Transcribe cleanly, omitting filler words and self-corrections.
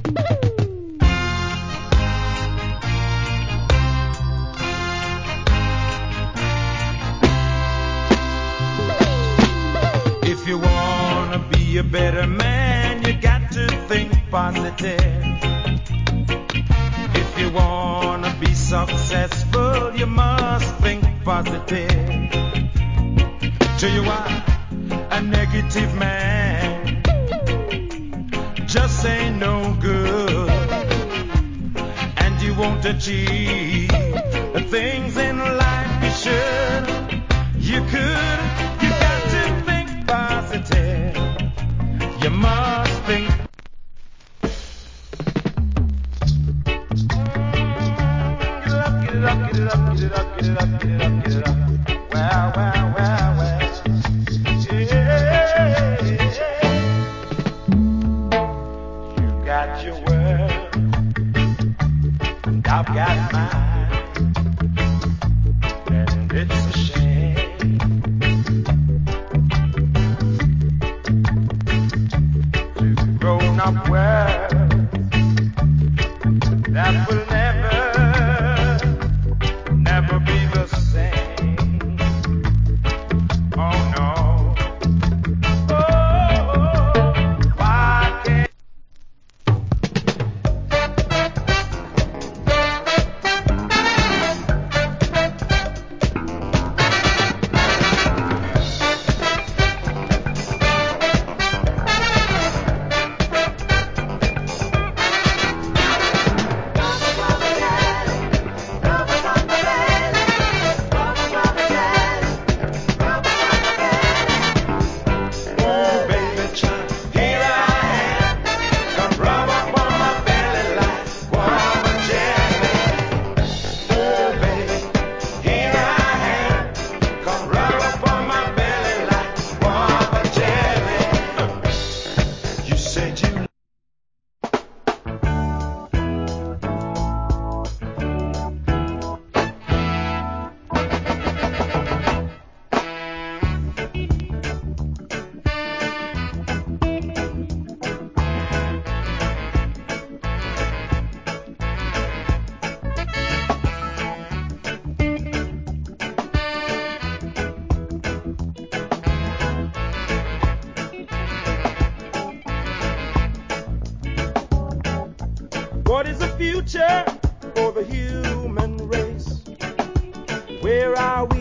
If you wanna be a better man, you got to think positive. If you wanna be successful, you must think positive. Tell you why, a negative man just ain't no good, and you won't achieve the things in life you should. You could, you got to think positive. You must think. Get it up, get it up, get it up, get it up, get it up, get it up, get it up. Well, well, well, well. Yeah. You got your world, and I've got mine, and it's a shame to grown up world that will never be the same. Oh no. Oh, why can't what is the future for the human race? Where are we